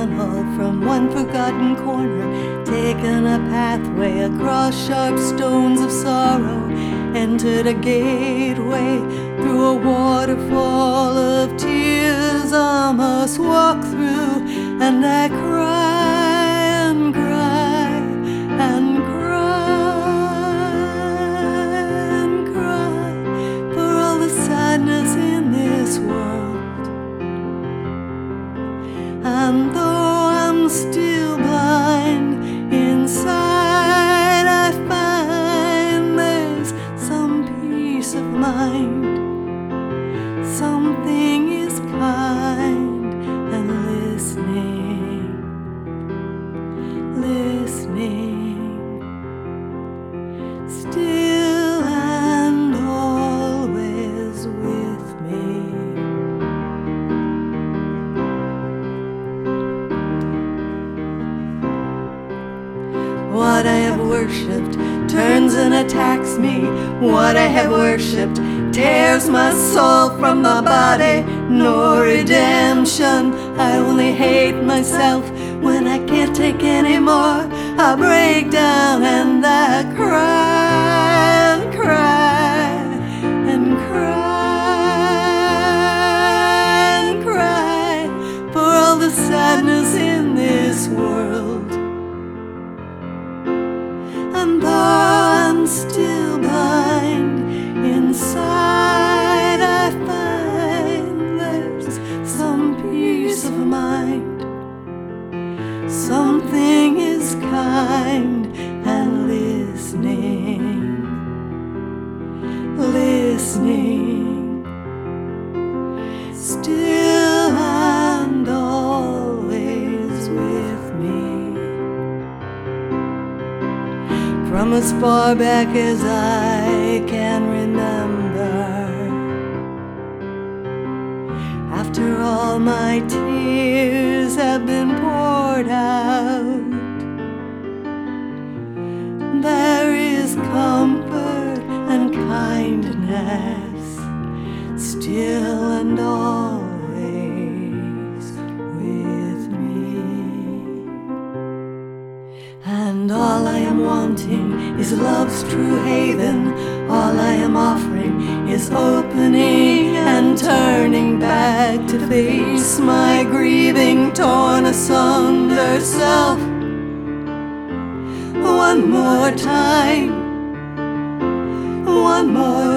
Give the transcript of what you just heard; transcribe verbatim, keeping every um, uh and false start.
tunnel from one forgotten corner, taken a pathway across sharp stones of sorrow, entered a gateway through a waterfall of tears. I must walk through, and I cry and cry and cry and cry for all the sadness in this world. And though I'm still blind, inside I find there's some peace of mind. Something is kind and listening, listening, still and always with me. What I have worshipped turns and attacks me. What I have worshipped tears my soul from my body. No redemption. I only hate myself when I can't take any more. I break down and I cry and cry and cry and cry for all the sadness in this world. And though I'm still blind, inside I find there's some peace of mind. Something is kind and listening, listening, still and always with me. From as far back as I can remember, after all my tears have been poured out, there is comfort and kindness, still and always with me. And all I am wanting is love's true haven. All I am offering is opening and turning back to face my grieving, torn asunder self. One more time, one more